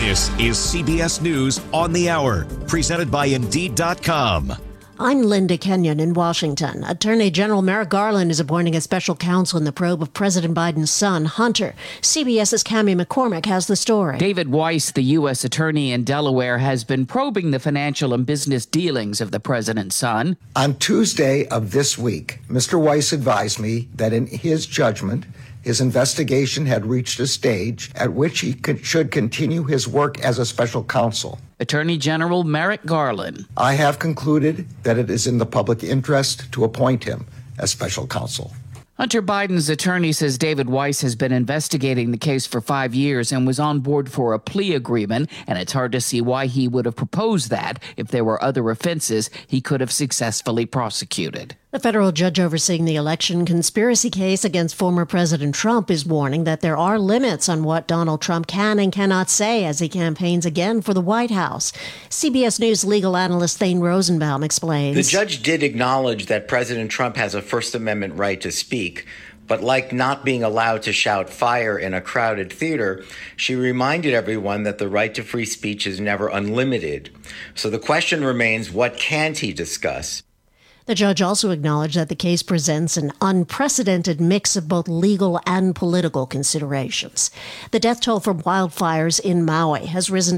This is CBS News on the Hour, presented by Indeed.com. I'm Linda Kenyon in Washington. Attorney General Merrick Garland is appointing a special counsel in the probe of President Biden's son, Hunter. CBS's Cami McCormick has the story. David Weiss, the U.S. attorney in Delaware, has been probing the financial and business dealings of the president's son. On Tuesday of this week, Mr. Weiss advised me that in his judgment, his investigation had reached a stage at which he should continue his work as a special counsel. Attorney General Merrick Garland. I have concluded that it is in the public interest to appoint him as special counsel. Hunter Biden's attorney says David Weiss has been investigating the case for 5 years and was on board for a plea agreement, and it's hard to see why he would have proposed that if there were other offenses he could have successfully prosecuted. The federal judge overseeing the election conspiracy case against former President Trump is warning that there are limits on what Donald Trump can and cannot say as he campaigns again for the White House. CBS News legal analyst Thane Rosenbaum explains. The judge did acknowledge that President Trump has a First Amendment right to speak, but like not being allowed to shout fire in a crowded theater, she reminded everyone that the right to free speech is never unlimited. So the question remains, what can't he discuss? The judge also acknowledged that the case presents an unprecedented mix of both legal and political considerations. The death toll from wildfires in Maui has risen to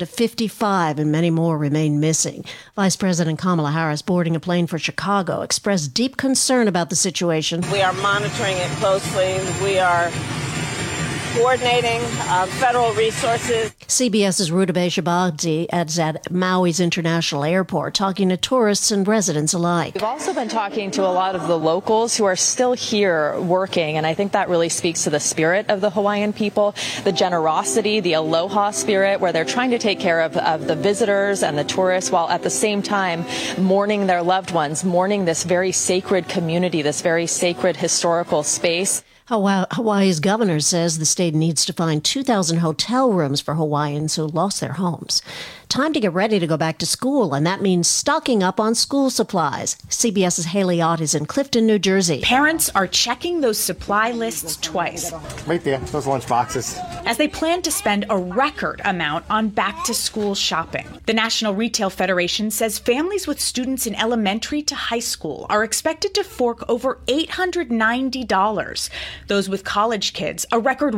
55 and many more remain missing. Vice President Kamala Harris, boarding a plane for Chicago, expressed deep concern about the situation. We are monitoring it closely. We are coordinating federal resources. CBS's Rudabeh Shabazzi is at Maui's International Airport talking to tourists and residents alike. We've also been talking to a lot of the locals who are still here working, and I think that really speaks to the spirit of the Hawaiian people, the generosity, the aloha spirit, where they're trying to take care of the visitors and the tourists while at the same time mourning their loved ones, mourning this very sacred community, this very sacred historical space. Hawaii's governor says the state needs to find 2,000 hotel rooms for Hawaiians who lost their homes. Time to get ready to go back to school, and that means stocking up on school supplies. CBS's Haley Ott is in Clifton, New Jersey. Parents are checking those supply lists twice. Right there, those lunch boxes. As they plan to spend a record amount on back-to-school shopping. The National Retail Federation says families with students in elementary to high school are expected to fork over $890. Those with college kids, a record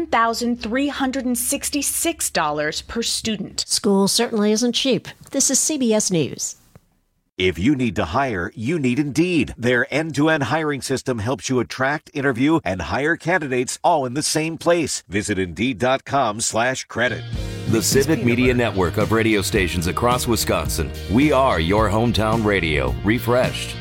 $1,366 per student. School certainly isn't cheap. This is CBS News. If you need to hire, you need Indeed. Their end-to-end hiring system helps you attract, interview, and hire candidates all in the same place. Visit Indeed.com/credit. The Civic Media Network of radio stations across Wisconsin. We are your hometown radio, refreshed.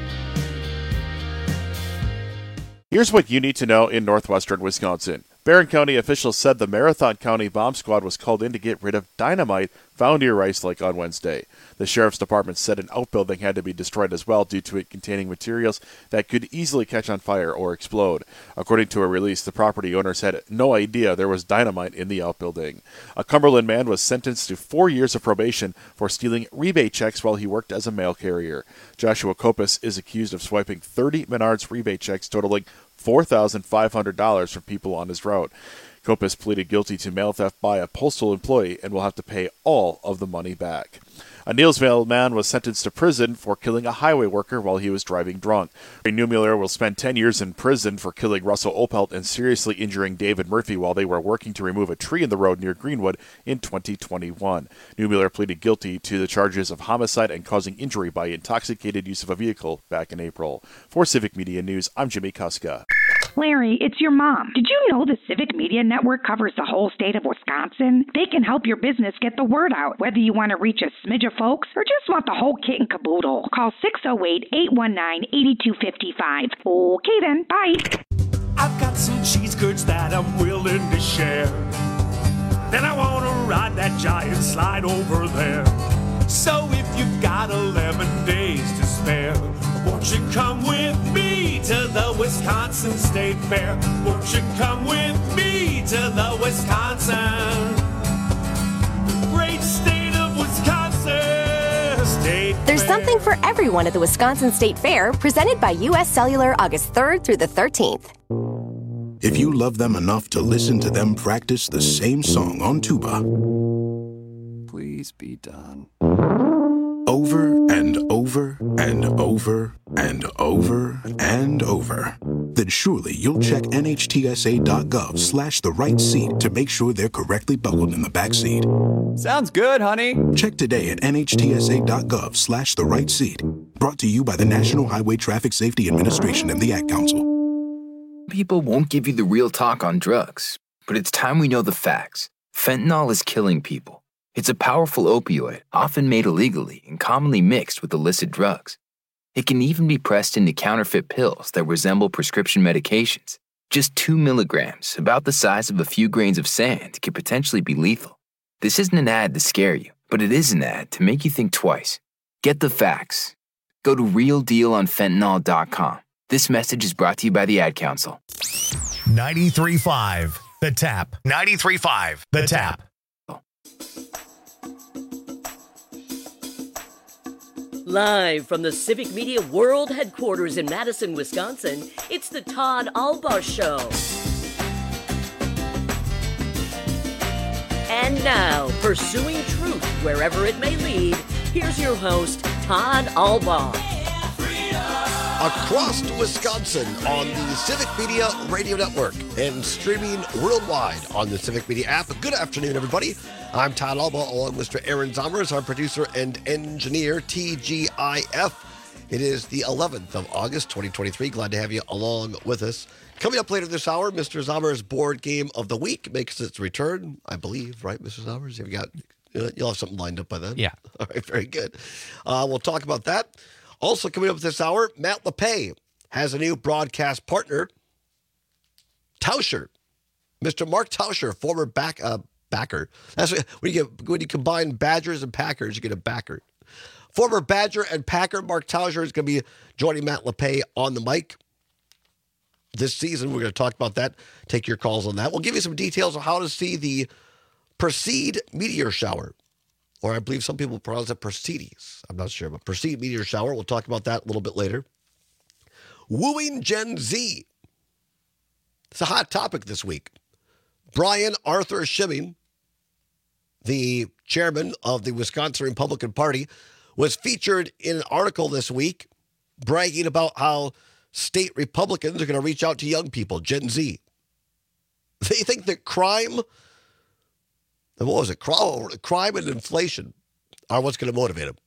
Here's what you need to know in northwestern Wisconsin. Barron County officials said the Marathon County Bomb Squad was called in to get rid of dynamite found near Rice Lake on Wednesday. The Sheriff's Department said an outbuilding had to be destroyed as well due to it containing materials that could easily catch on fire or explode. According to a release, the property owners had no idea there was dynamite in the outbuilding. A Cumberland man was sentenced to 4 years of probation for stealing rebate checks while he worked as a mail carrier. Joshua Kopis is accused of swiping 30 Menards rebate checks totaling $4,500 from people on his route. Kopis pleaded guilty to mail theft by a postal employee and will have to pay all of the money back. A Neillsville man was sentenced to prison for killing a highway worker while he was driving drunk. Neumuller will spend 10 years in prison for killing Russell Opelt and seriously injuring David Murphy while they were working to remove a tree in the road near Greenwood in 2021. Neumuller pleaded guilty to the charges of homicide and causing injury by intoxicated use of a vehicle back in April. For Civic Media News, I'm Jimmy Kuska. Larry, it's your mom. Did you know the Civic Media Network covers the whole state of Wisconsin? They can help your business get the word out, whether you want to reach a smidge of folks or just want the whole kit and caboodle. Call 608-819-8255. Okay then, bye. I've got some cheese curds that I'm willing to share. Then I want to ride that giant slide over there. So if you've got 11 days to spare, won't you come with me to the Wisconsin State Fair? Won't you come with me to the Wisconsin, great state of Wisconsin State Fair? There's something for everyone at the Wisconsin State Fair, presented by U.S. Cellular August 3rd through the 13th. If you love them enough to listen to them practice the same song on tuba, please be done? Over and over and over and over and over. Then surely you'll check NHTSA.gov/the right seat to make sure they're correctly buckled in the back seat. Sounds good, honey. Check today at NHTSA.gov/the right seat. Brought to you by the National Highway Traffic Safety Administration and the Ad Council. People won't give you the real talk on drugs, but it's time we know the facts. Fentanyl is killing people. It's a powerful opioid, often made illegally and commonly mixed with illicit drugs. It can even be pressed into counterfeit pills that resemble prescription medications. Just 2 milligrams, about the size of a few grains of sand, could potentially be lethal. This isn't an ad to scare you, but it is an ad to make you think twice. Get the facts. Go to realdealonfentanyl.com. This message is brought to you by the Ad Council. 93.5 The Tap. 93.5 The Tap. Live from the Civic Media World Headquarters in Madison, Wisconsin, it's the Todd Albaugh Show. And now, pursuing truth wherever it may lead, here's your host, Todd Albaugh. Across Wisconsin on the Civic Media Radio Network and streaming worldwide on the Civic Media app. Good afternoon, everybody. I'm Todd Albaugh, along with Mr. Aaron Zommers, our producer and engineer, TGIF. It is the 11th of August, 2023. Glad to have you along with us. Coming up later this hour, Mr. Zommers' board game of the week makes its return, I believe, right, Mr. Zommers? You'll have something lined up by then? Yeah. All right, very good. We'll talk about that. Also coming up this hour, Matt LePay has a new broadcast partner, Tauscher. Mr. Mark Tauscher, former backer. That's what, when you combine Badgers and Packers, you get a backer. Former Badger and Packer Mark Tauscher is going to be joining Matt LePay on the mic this season. We're going to talk about that, take your calls on that. We'll give you some details on how to see the Perseid meteor shower. Or I believe some people pronounce it Perseides. I'm not sure, but Perseid meteor shower. We'll talk about that a little bit later. Wooing Gen Z. It's a hot topic this week. Brian Arthur Schimming, the chairman of the Wisconsin Republican Party, was featured in an article this week bragging about how state Republicans are going to reach out to young people, Gen Z. They think that crime and inflation are what's going to motivate them.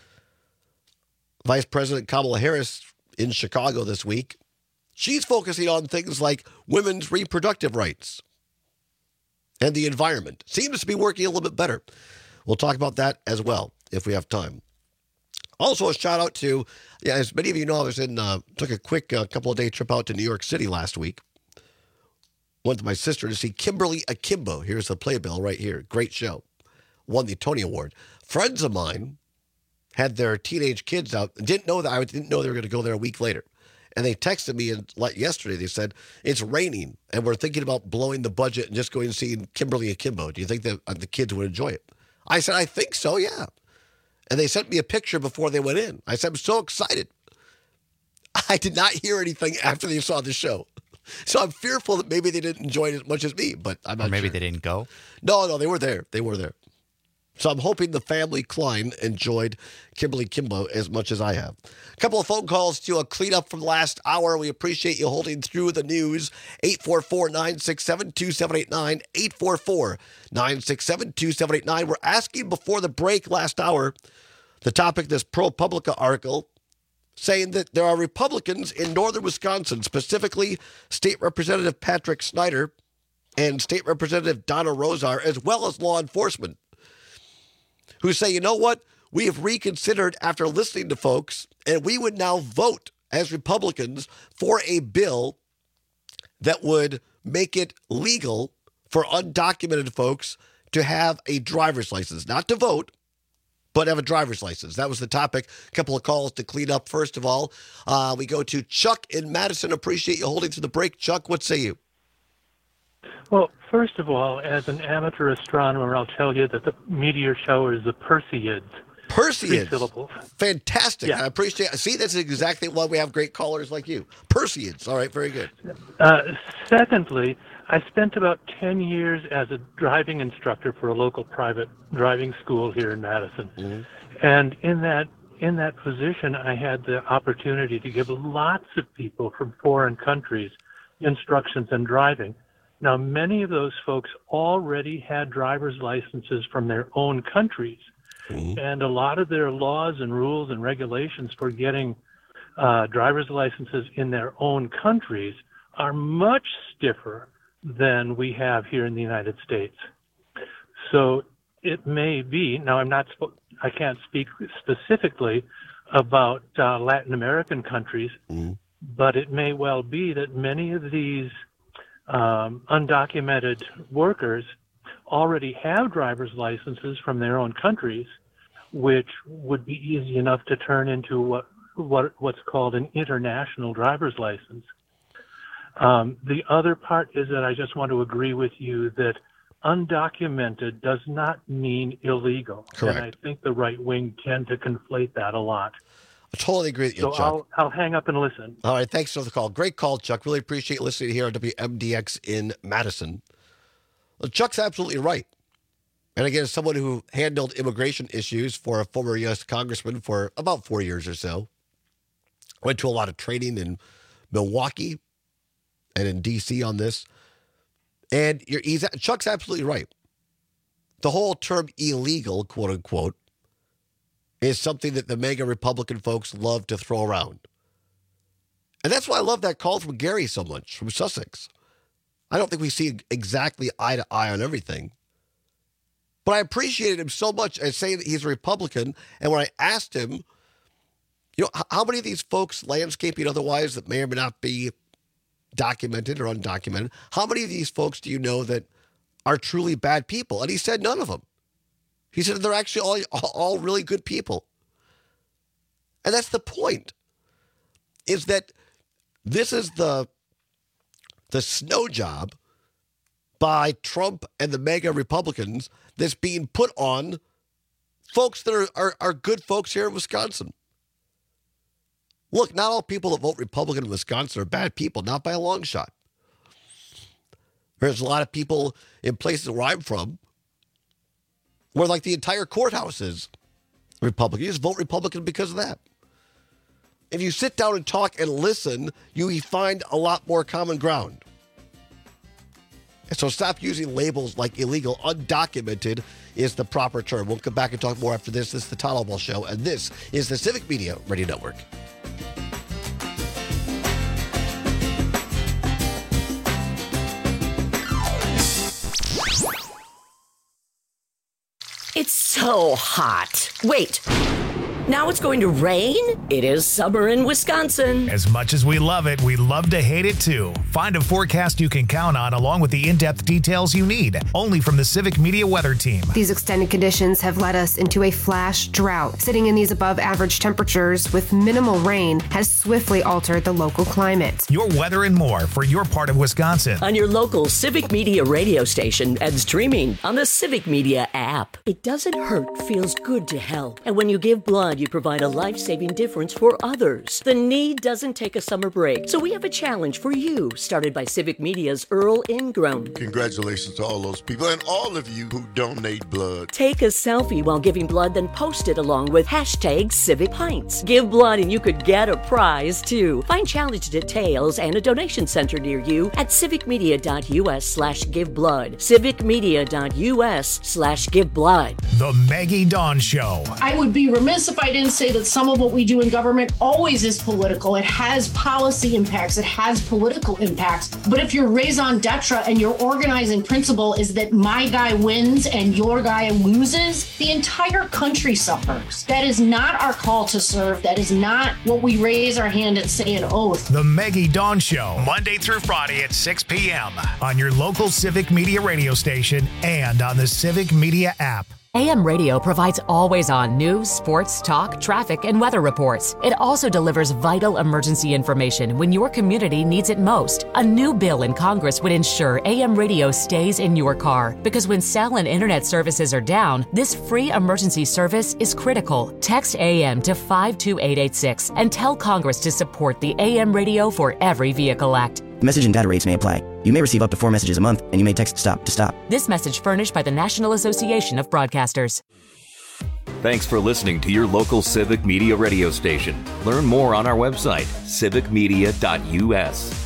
Vice President Kamala Harris in Chicago this week, she's focusing on things like women's reproductive rights and the environment. Seems to be working a little bit better. We'll talk about that as well if we have time. Also, a shout out to, as many of you know, I was took a quick couple of day trip out to New York City last week. Went to my sister to see Kimberly Akimbo. Here's the playbill right here. Great show. Won the Tony Award. Friends of mine had their teenage kids out. I didn't know they were going to go there a week later. And they texted me yesterday. They said, it's raining, and we're thinking about blowing the budget and just going and seeing Kimberly Akimbo. Do you think that the kids would enjoy it? I said, I think so, yeah. And they sent me a picture before they went in. I said, I'm so excited. I did not hear anything after they saw the show. So I'm fearful that maybe they didn't enjoy it as much as me, but I'm not sure. Or maybe they didn't go? No, they were there. So I'm hoping the family Klein enjoyed Kimberly Kimbo as much as I have. A couple of phone calls to clean up from last hour. We appreciate you holding through the news. 844-967-2789. 844-967-2789. We're asking before the break last hour, the topic, this ProPublica article, saying that there are Republicans in northern Wisconsin, specifically State Representative Patrick Snyder and State Representative Donna Rosar, as well as law enforcement, who say, you know what, we have reconsidered after listening to folks, and we would now vote as Republicans for a bill that would make it legal for undocumented folks to have a driver's license, not to vote, but have a driver's license. That was the topic. A couple of calls to clean up. First of all, we go to Chuck in Madison. Appreciate you holding through the break. Chuck, what say you? Well, first of all, as an amateur astronomer, I'll tell you that the meteor shower is the Perseids. Perseids. 3 syllables. Fantastic. Yeah. I appreciate it. See, that's exactly why we have great callers like you. Perseids. All right, very good. Secondly, I spent about 10 years as a driving instructor for a local private driving school here in Madison. Mm-hmm. And in that position, I had the opportunity to give lots of people from foreign countries instructions in driving. Now, many of those folks already had driver's licenses from their own countries. Mm-hmm. And a lot of their laws and rules and regulations for getting driver's licenses in their own countries are much stiffer than we have here in the United States. So it may be, now I can't speak specifically about Latin American countries, but it may well be that many of these undocumented workers already have driver's licenses from their own countries, which would be easy enough to turn into what's called an international driver's license. The other part is that I just want to agree with you that undocumented does not mean illegal. Correct. And I think the right wing tend to conflate that a lot. I totally agree with you, so Chuck. I'll hang up and listen. All right, thanks for the call. Great call, Chuck. Really appreciate listening here on WMDX in Madison. Well, Chuck's absolutely right. And again, as someone who handled immigration issues for a former U.S. congressman for about 4 years or so, went to a lot of training in Milwaukee and in D.C. on this. And Chuck's absolutely right. The whole term illegal, quote unquote, is something that the MAGA Republican folks love to throw around. And that's why I love that call from Gary so much, from Sussex. I don't think we see exactly eye to eye on everything. But I appreciated him so much as saying that he's a Republican. And when I asked him, how many of these folks, landscaping otherwise, that may or may not be documented or undocumented, how many of these folks do you know that are truly bad people? And he said none of them. He said they're actually all really good people. And that's the point, is that this is the snow job by Trump and the MAGA Republicans that's being put on folks that are good folks here in Wisconsin. Look, not all people that vote Republican in Wisconsin are bad people, not by a long shot. There's a lot of people in places where I'm from where like the entire courthouse is Republican. You just vote Republican because of that. If you sit down and talk and listen, you find a lot more common ground. And so stop using labels like illegal. Undocumented is the proper term. We'll come back and talk more after this. This is the Todd Albaugh Show, and this is the Civic Media Radio Network. It's so hot. Wait. Now it's going to rain? It is summer in Wisconsin. As much as we love it, we love to hate it too. Find a forecast you can count on along with the in-depth details you need. Only from the Civic Media Weather Team. These extended conditions have led us into a flash drought. Sitting in these above average temperatures with minimal rain has swiftly altered the local climate. Your weather and more for your part of Wisconsin. On your local Civic Media radio station and streaming on the Civic Media app. It doesn't hurt, feels good to help. And when you give blood, you provide a life-saving difference for others. The need doesn't take a summer break, so we have a challenge for you, started by Civic Media's Earl Ingram. Congratulations to all those people and all of you who donate blood. Take a selfie while giving blood, then post it along with #CivicPints. Give blood and you could get a prize, too. Find challenge details and a donation center near you at civicmedia.us/giveblood. civicmedia.us/giveblood. The Maggie Dawn Show. I would be remiss if I didn't say that some of what we do in government always is political. It has policy impacts. It has political impacts. But if your raison d'etre and your organizing principle is that my guy wins and your guy loses, the entire country suffers. That is not our call to serve. That is not what we raise our hand and say an oath. The Maggie Dawn Show, Monday through Friday at 6 p.m. on your local Civic Media radio station and on the Civic Media app. AM radio provides always-on news, sports, talk, traffic, and weather reports. It also delivers vital emergency information when your community needs it most. A new bill in Congress would ensure AM radio stays in your car, because when cell and internet services are down, this free emergency service is critical. Text AM to 52886 and tell Congress to support the AM Radio for Every Vehicle Act. Message and data rates may apply. You may receive up to 4 messages a month, and you may text STOP to stop. This message furnished by the National Association of Broadcasters. Thanks for listening to your local Civic Media radio station. Learn more on our website, civicmedia.us.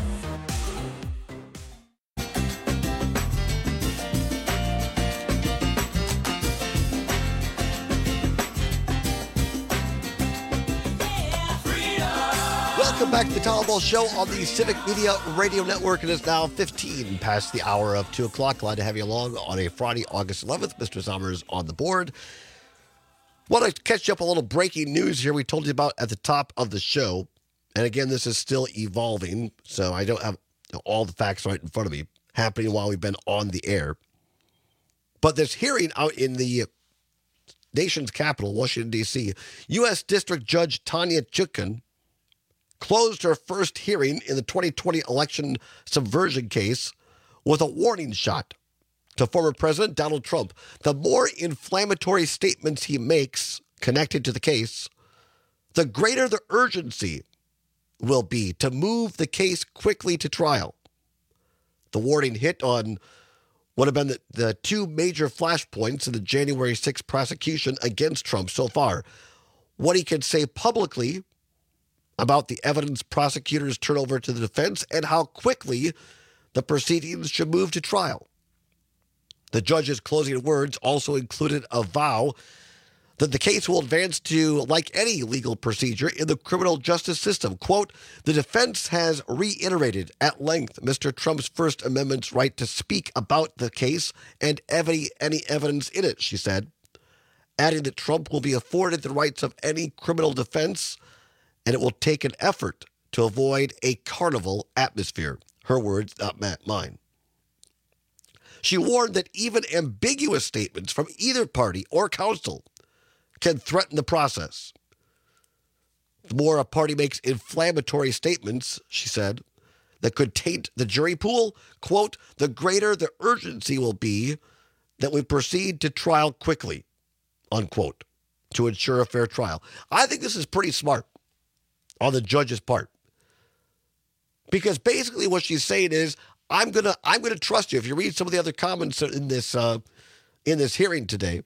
Welcome back to the Tom Ball Show on the Civic Media Radio Network. It is now 15 past the hour of 2 o'clock. Glad to have you along on a Friday, August 11th. Mr. Sommers on the board. Want to catch you up a little breaking news here we told you about at the top of the show. And again, this is still evolving, so I don't have all the facts right in front of me happening while we've been on the air. But this hearing out in the nation's capital, Washington, D.C., U.S. District Judge Tanya Chutkan closed her first hearing in the 2020 election subversion case with a warning shot to former President Donald Trump. The more inflammatory statements he makes connected to the case, the greater the urgency will be to move the case quickly to trial. The warning hit on what have been the two major flashpoints in the January 6th prosecution against Trump so far. What he can say publicly about the evidence prosecutors turn over to the defense and how quickly the proceedings should move to trial. The judge's closing words also included a vow that the case will advance to like any legal procedure in the criminal justice system. Quote, the defense has reiterated at length Mr. Trump's First Amendment's right to speak about the case and any evidence in it, she said, adding that Trump will be afforded the rights of any criminal defense and it will take an effort to avoid a carnival atmosphere. Her words, not mine. She warned that even ambiguous statements from either party or counsel can threaten the process. The more a party makes inflammatory statements, she said, that could taint the jury pool, quote, the greater the urgency will be that we proceed to trial quickly, unquote, to ensure a fair trial. I think this is pretty smart on the judge's part. Because basically what she's saying is, I'm gonna trust you. If you read some of the other comments in this hearing today,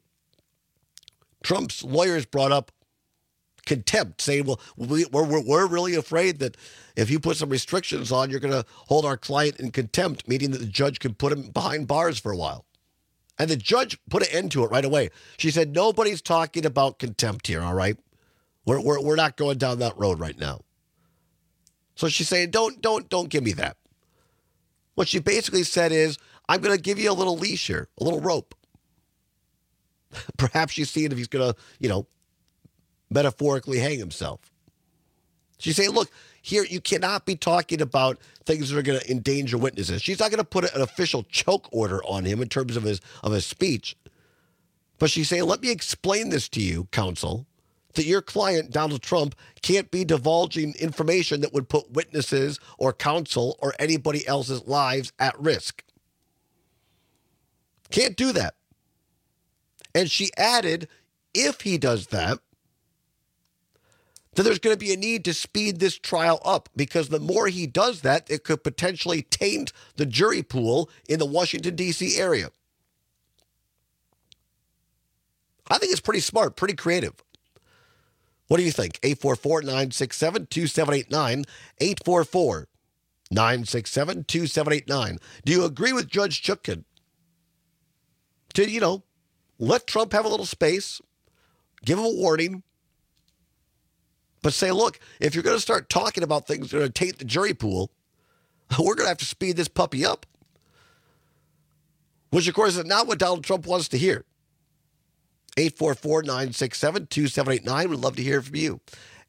Trump's lawyers brought up contempt, saying, well, we're really afraid that if you put some restrictions on, you're going to hold our client in contempt, meaning that the judge can put him behind bars for a while. And the judge put an end to it right away. She said, nobody's talking about contempt here, all right? We're not going down that road right now. So she's saying, don't give me that. What she basically said is, I'm going to give you a little leash here, a little rope. Perhaps she's seeing if he's going to, metaphorically hang himself. She's saying, look, here you cannot be talking about things that are going to endanger witnesses. She's not going to put an official choke order on him in terms of his speech. But she's saying, let me explain this to you, counsel, that your client, Donald Trump, can't be divulging information that would put witnesses or counsel or anybody else's lives at risk. Can't do that. And she added, if he does that, then there's going to be a need to speed this trial up, because the more he does that, it could potentially taint the jury pool in the Washington, D.C. area. I think it's pretty smart, pretty creative. What do you think? 844-967-2789, 844-967-2789. Do you agree with Judge Chutkan to, let Trump have a little space, give him a warning, but say, look, if you're going to start talking about things that are going to taint the jury pool, we're going to have to speed this puppy up. Which, of course, is not what Donald Trump wants to hear. 844-967-2789. We'd love to hear from you.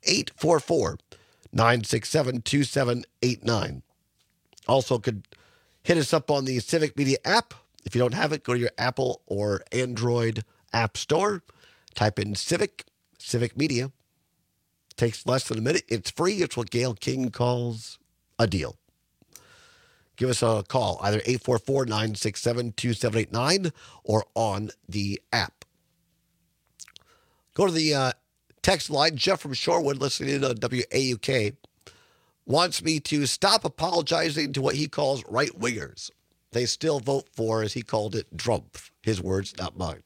844-967-2789. Also, could hit us up on the Civic Media app. If you don't have it, go to your Apple or Android App Store. Type in Civic Media. Takes less than a minute. It's free. It's what Gayle King calls a deal. Give us a call, either 844-967-2789 or on the app. Go to the text line. Jeff from Shorewood, listening to WAUK, wants me to stop apologizing to what he calls right-wingers. They still vote for, as he called it, Trump. His words, not mine.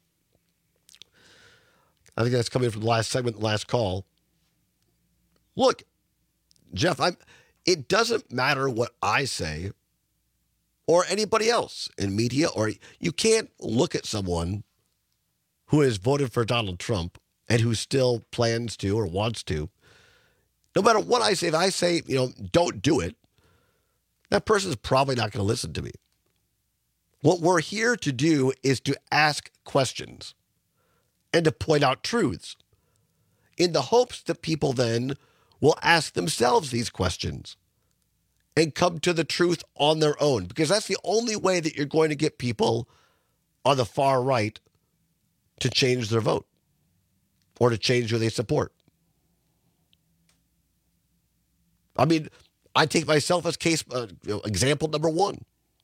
I think that's coming from the last segment, the last call. Look, Jeff, it doesn't matter what I say or anybody else in media, or you can't look at someone who has voted for Donald Trump and who still plans to or wants to. No matter what I say, if I say, don't do it, that person is probably not going to listen to me. What we're here to do is to ask questions and to point out truths in the hopes that people then will ask themselves these questions and come to the truth on their own, because that's the only way that you're going to get people on the far right to change their vote or to change who they support. I mean, I take myself as example number one.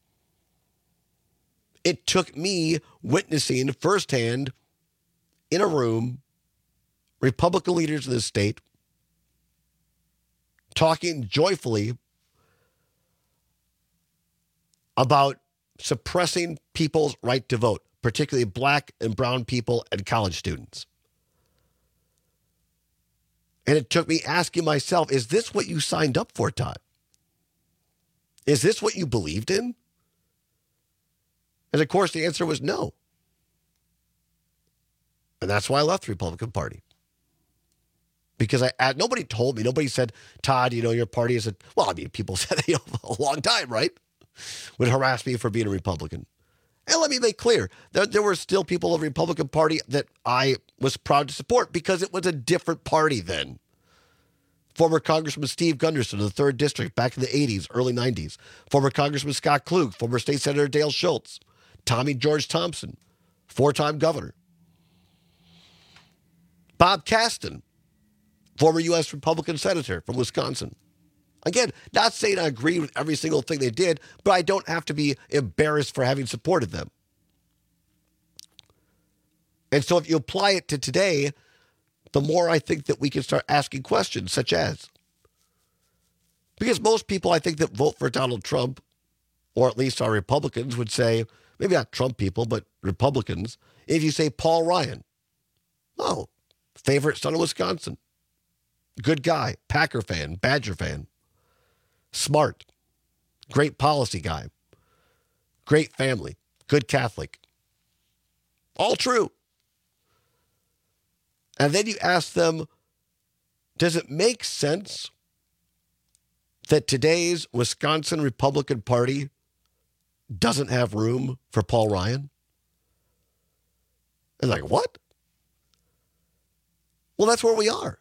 It took me witnessing firsthand in a room Republican leaders in this state talking joyfully about suppressing people's right to vote, particularly black and brown people and college students. And it took me asking myself, is this what you signed up for, Todd? Is this what you believed in? And of course, the answer was no. And that's why I left the Republican Party. Because nobody told me, nobody said, Todd, your party is people said a long time, right? Would harass me for being a Republican. And let me make clear, there were still people of the Republican Party that I was proud to support because it was a different party then. Former Congressman Steve Gunderson of the 3rd District back in the 80s, early 90s. Former Congressman Scott Klug, former State Senator Dale Schultz, Tommy George Thompson, 4-time governor. Bob Kasten, former U.S. Republican senator from Wisconsin. Again, not saying I agree with every single thing they did, but I don't have to be embarrassed for having supported them. And so if you apply it to today, the more I think that we can start asking questions such as, because most people I think that vote for Donald Trump, or at least our Republicans, would say, maybe not Trump people, but Republicans, if you say Paul Ryan, favorite son of Wisconsin, good guy, Packer fan, Badger fan, smart, great policy guy, great family, good Catholic. All true. And then you ask them, does it make sense that today's Wisconsin Republican Party doesn't have room for Paul Ryan? And like, what? Well, that's where we are.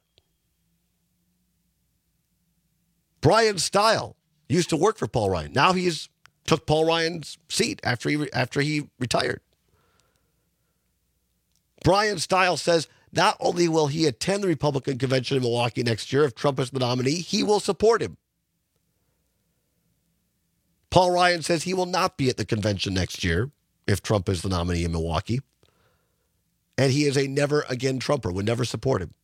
Brian Stile used to work for Paul Ryan. Now he's took Paul Ryan's seat after he retired. Brian Stile says not only will he attend the Republican convention in Milwaukee next year if Trump is the nominee, he will support him. Paul Ryan says he will not be at the convention next year if Trump is the nominee in Milwaukee. And he is a never again Trumper, would never support him.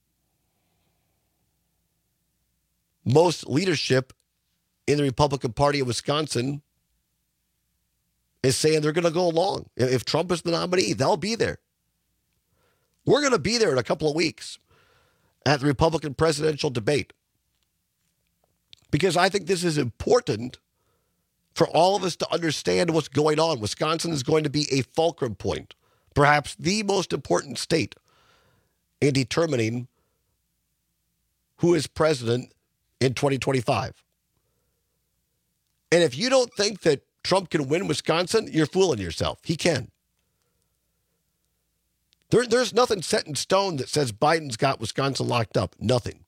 Most leadership in the Republican Party of Wisconsin is saying they're going to go along. If Trump is the nominee, they'll be there. We're going to be there in a couple of weeks at the Republican presidential debate. Because I think this is important for all of us to understand what's going on. Wisconsin is going to be a fulcrum point, perhaps the most important state in determining who is president in 2025. And if you don't think that Trump can win Wisconsin, you're fooling yourself. He can. There's nothing set in stone that says Biden's got Wisconsin locked up. Nothing.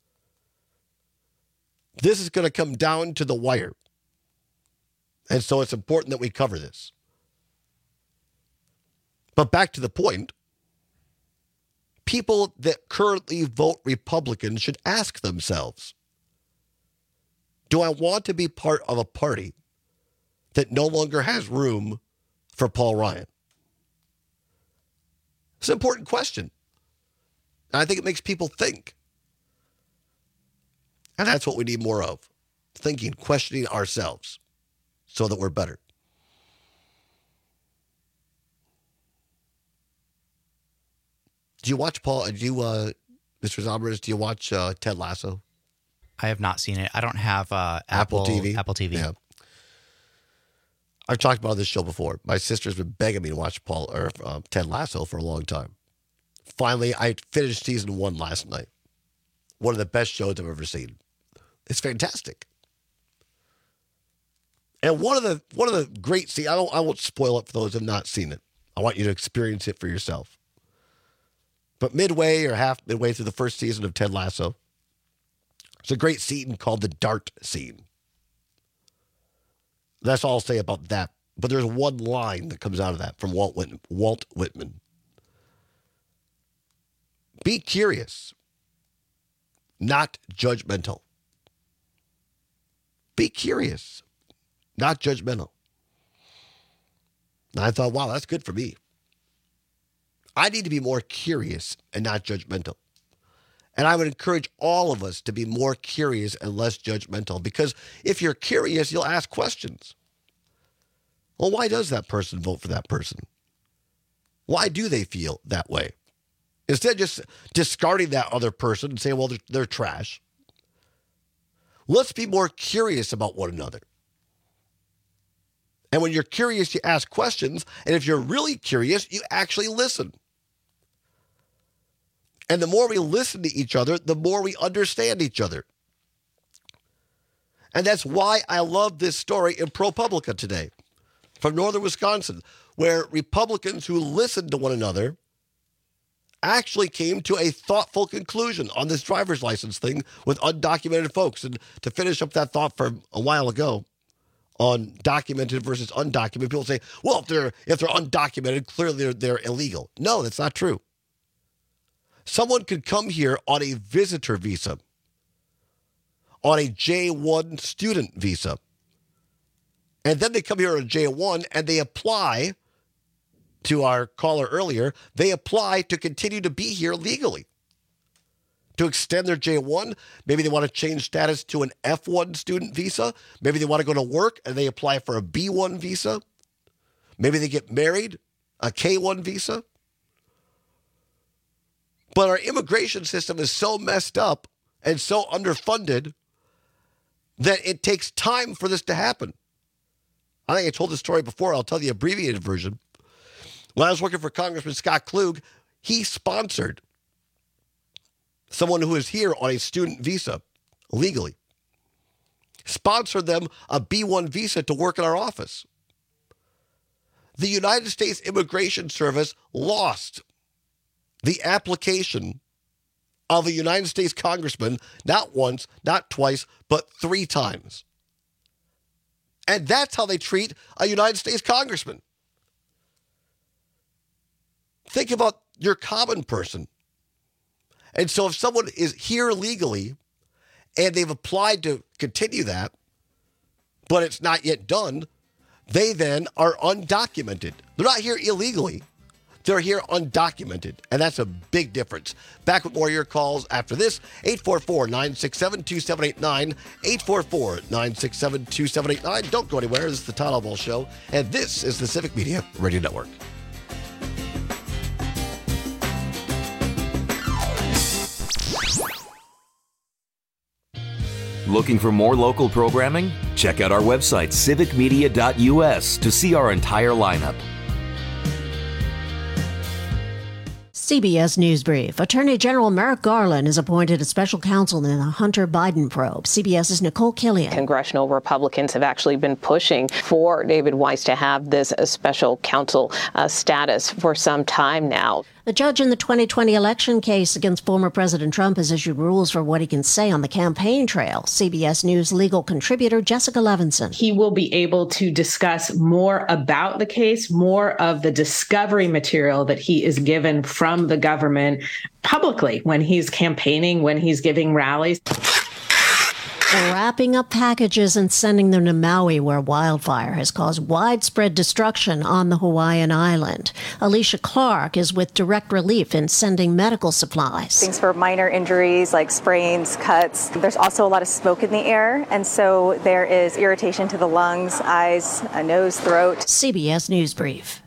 This is going to come down to the wire. And so it's important that we cover this. But back to the point, people that currently vote Republican should ask themselves, do I want to be part of a party that no longer has room for Paul Ryan? It's an important question. And I think it makes people think. And that's what we need more of. Thinking, questioning ourselves so that we're better. Do you watch Mr. Zombers, do you watch Ted Lasso? I have not seen it. I don't have Apple TV. Apple TV. Yeah. I've talked about this show before. My sister's been begging me to watch Ted Lasso for a long time. Finally, I finished season 1 last night. One of the best shows I've ever seen. It's fantastic. And one of the great scenes, I won't spoil it for those who have not seen it. I want you to experience it for yourself. But midway through the first season of Ted Lasso, there's a great scene called the Dart scene. That's all I'll say about that. But there's one line that comes out of that from Walt Whitman. Be curious, not judgmental. Be curious, not judgmental. And I thought, wow, that's good for me. I need to be more curious and not judgmental. And I would encourage all of us to be more curious and less judgmental, because if you're curious, you'll ask questions. Well, why does that person vote for that person? Why do they feel that way? Instead of just discarding that other person and saying, well, they're trash. Let's be more curious about one another. And when you're curious, you ask questions. And if you're really curious, you actually listen. And the more we listen to each other, the more we understand each other. And that's why I love this story in ProPublica today from northern Wisconsin, where Republicans who listened to one another actually came to a thoughtful conclusion on this driver's license thing with undocumented folks. And to finish up that thought from a while ago on documented versus undocumented, people say, well, if they're undocumented, clearly they're illegal. No, that's not true. Someone could come here on a visitor visa, on a J1 student visa, and then they come here on a J1 and they apply, to our caller earlier, they apply to continue to be here legally, to extend their J1. Maybe they want to change status to an F1 student visa. Maybe they want to go to work and they apply for a B1 visa. Maybe they get married, a K1 visa. But our immigration system is so messed up and so underfunded that it takes time for this to happen. I think I told this story before. I'll tell the abbreviated version. When I was working for Congressman Scott Klug, he sponsored someone who is here on a student visa legally. Sponsored them a B1 visa to work in our office. The United States Immigration Service lost the application of a United States congressman, not once, not twice, but 3 times. And that's how they treat a United States congressman. Think about your common person. And so if someone is here legally and they've applied to continue that, but it's not yet done, they then are undocumented. They're not here illegally. They're here undocumented, and that's a big difference. Back with more of your calls after this. 844-967-2789, 844-967-2789. Don't go anywhere. This is the Todd Albaugh Show, and this is the Civic Media Radio Network. Looking for more local programming? Check out our website, civicmedia.us, to see our entire lineup. CBS News Brief. Attorney General Merrick Garland is appointed as special counsel in the Hunter Biden probe. CBS's Nicole Killian. Congressional Republicans have actually been pushing for David Weiss to have this special counsel status for some time now. The judge in the 2020 election case against former President Trump has issued rules for what he can say on the campaign trail. CBS News legal contributor Jessica Levinson. He will be able to discuss more about the case, more of the discovery material that he is given from the government publicly when he's campaigning, when he's giving rallies. Wrapping up packages and sending them to Maui, where wildfire has caused widespread destruction on the Hawaiian island. Alicia Clark is with Direct Relief in sending medical supplies. Things for minor injuries like sprains, cuts. There's also a lot of smoke in the air, and so there is irritation to the lungs, eyes, nose, throat. CBS News Brief.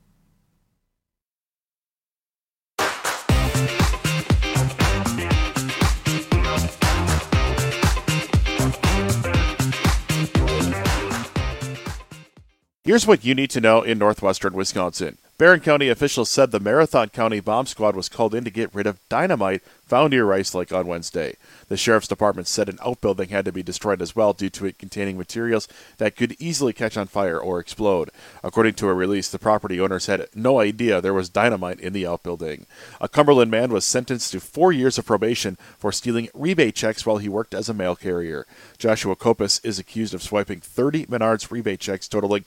Here's what you need to know in northwestern Wisconsin. Barron County officials said the Marathon County Bomb Squad was called in to get rid of dynamite found near Rice Lake on Wednesday. The Sheriff's Department said an outbuilding had to be destroyed as well due to it containing materials that could easily catch on fire or explode. According to a release, the property owners had no idea there was dynamite in the outbuilding. A Cumberland man was sentenced to 4 years of probation for stealing rebate checks while he worked as a mail carrier. Joshua Kopis is accused of swiping 30 Menards rebate checks totaling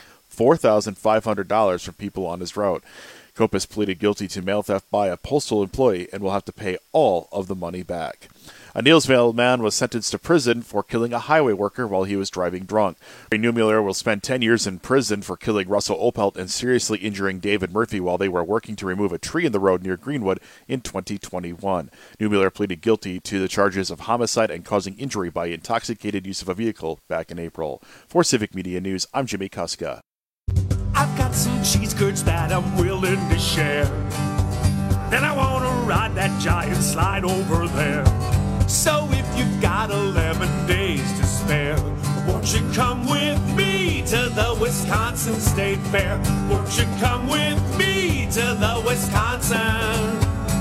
$4,500 from people on his route. Kopis pleaded guilty to mail theft by a postal employee and will have to pay all of the money back. A Neillsville man was sentenced to prison for killing a highway worker while he was driving drunk. Neumuller will spend 10 years in prison for killing Russell Opelt and seriously injuring David Murphy while they were working to remove a tree in the road near Greenwood in 2021. Neumuller pleaded guilty to the charges of homicide and causing injury by intoxicated use of a vehicle back in April. For Civic Media News, I'm Jimmy Kuska. I've got some cheese curds that I'm willing to share. Then I want to ride that giant slide over there. So if you've got 11 days to spare, won't you come with me to the Wisconsin State Fair? Won't you come with me to the Wisconsin,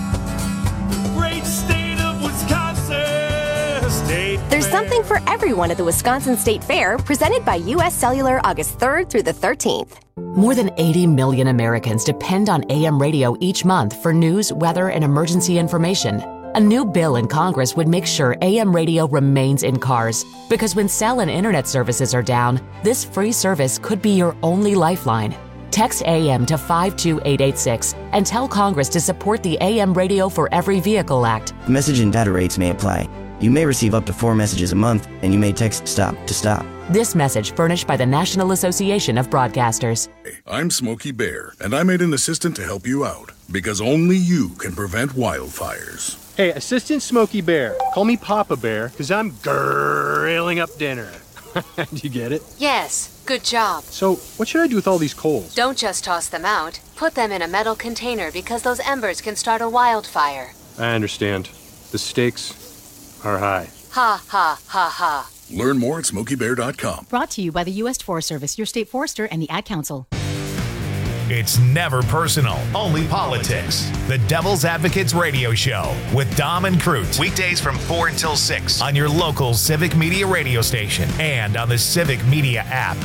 the great state of Wisconsin State Fair? There's something for everyone at the Wisconsin State Fair, presented by U.S. Cellular August 3rd through the 13th. More than 80 million Americans depend on AM radio each month for news, weather, and emergency information. A new bill in Congress would make sure AM radio remains in cars, because when cell and internet services are down, this free service could be your only lifeline. Text AM to 52886 and tell Congress to support the AM Radio for Every Vehicle Act. Message and data rates may apply. You may receive up to 4 messages a month, and you may text STOP to stop. This message furnished by the National Association of Broadcasters. I'm Smokey Bear, and I made an assistant to help you out, because only you can prevent wildfires. Hey, Assistant Smokey Bear. Call me Papa Bear, because I'm grilling up dinner. Do you get it? Yes, good job. So, what should I do with all these coals? Don't just toss them out. Put them in a metal container, because those embers can start a wildfire. I understand. The stakes are high. Ha, ha, ha, ha. Learn more at SmokeyBear.com. Brought to you by the U.S. Forest Service, your state forester, and the Ad Council. It's never personal, only politics. The Devil's Advocates Radio Show with Dom and Crute. Weekdays from 4 until 6 on your local Civic Media radio station and on the Civic Media app.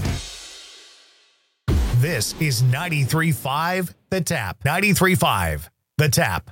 This is 93.5 The Tap. 93.5 The Tap.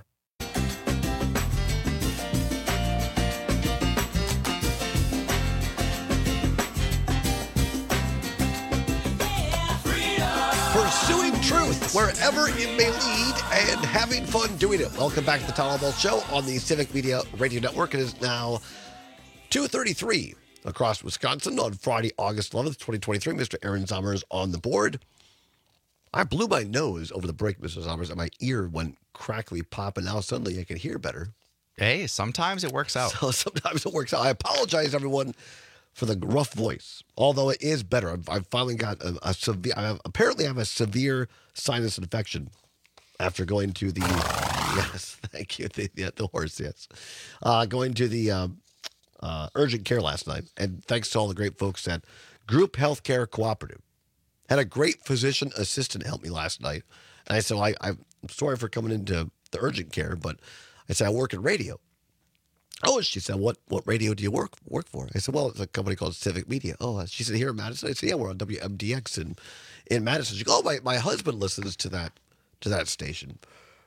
Pursuing truth wherever it may lead and having fun doing it. Welcome back to the Tom Ball Show on the Civic Media Radio Network. It is now 2:33 across Wisconsin on Friday, August 11th, 2023. Mr. Aaron Zommers on the board. I blew my nose over the break, Mr. Zommers, and my ear went crackly pop, and now suddenly I can hear better. Hey, sometimes it works out. So sometimes it works out. I apologize, everyone, for the rough voice, although it is better. I've finally got a severe, apparently I have a severe sinus infection after going to the, yes, thank you, the horse, yes. Going to the urgent care last night, and thanks to all the great folks at Group Healthcare Cooperative. Had a great physician assistant help me last night. And I said, well, I'm sorry for coming into the urgent care, but I said, I work in radio. Oh, she said, what radio do you work for? I said, well, it's a company called Civic Media. Oh, she said, here in Madison? I said, yeah, we're on WMDX in Madison. She goes, oh, my husband listens to that station.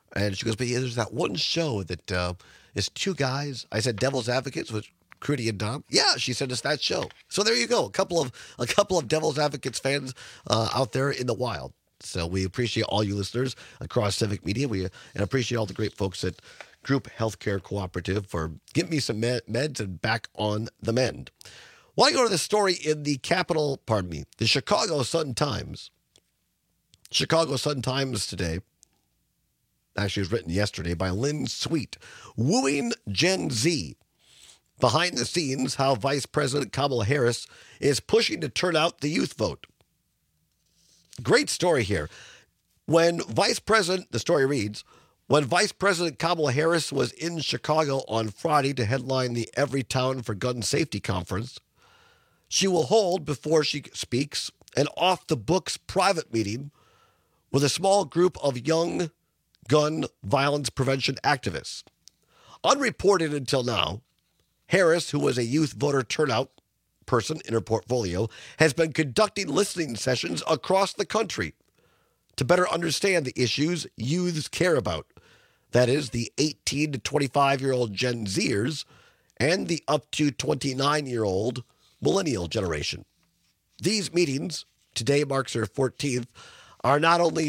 And she goes, but yeah, there's that one show that is two guys. I said Devil's Advocates with Crudy and Dom. Yeah, she said it's that show. So there you go. A couple of Devil's Advocates fans out there in the wild. So we appreciate all you listeners across Civic Media. And appreciate all the great folks at Group Healthcare Cooperative for getting me some meds and back on the mend. Well, I go to the story in the the Chicago Sun-Times. Chicago Sun-Times today. Actually, it was written yesterday by Lynn Sweet. Wooing Gen Z. Behind the scenes, how Vice President Kamala Harris is pushing to turn out the youth vote. Great story here. The story reads, when Vice President Kamala Harris was in Chicago on Friday to headline the Everytown for Gun Safety Conference, she will hold, before she speaks, an off-the-books private meeting with a small group of young gun violence prevention activists. Unreported until now, Harris, who was a youth voter turnout person in her portfolio, has been conducting listening sessions across the country to better understand the issues youths care about. That is, the 18 to 25-year-old Gen Zers and the up to 29-year-old millennial generation. These meetings, today marks their 14th, are not on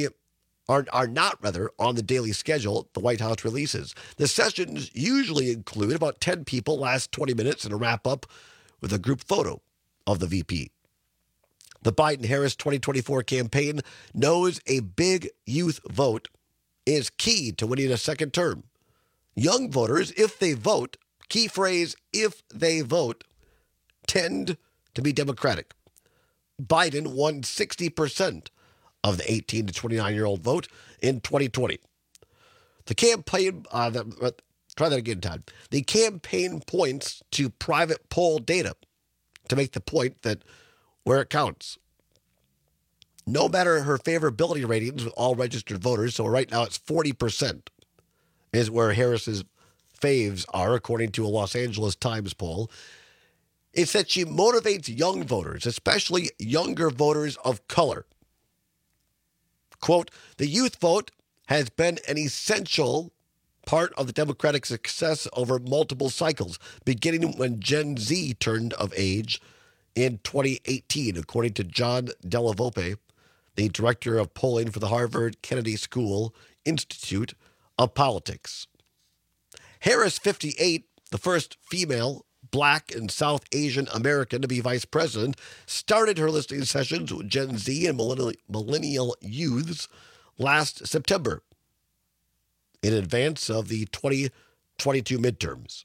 the daily schedule the White House releases. The sessions usually include about 10 people, last 20 minutes, and a wrap-up with a group photo of the VP. The Biden-Harris 2024 campaign knows a big youth vote is key to winning a second term. Young voters, if they vote, key phrase, if they vote, tend to be Democratic. Biden won 60% of the 18 to 29-year-old vote in 2020. The campaign, try that again, Todd. The campaign points to private poll data to make the point that where it counts. No matter her favorability ratings with all registered voters, so right now it's 40% is where Harris's faves are, according to a Los Angeles Times poll. It's that she motivates young voters, especially younger voters of color. Quote, the youth vote has been an essential part of the Democratic success over multiple cycles, beginning when Gen Z turned of age in 2018, according to John Della Volpe, the director of polling for the Harvard Kennedy School Institute of Politics. Harris, 58, the first female Black and South Asian American to be vice president, started her listening sessions with Gen Z and millennial youths last September in advance of the 2022 midterms.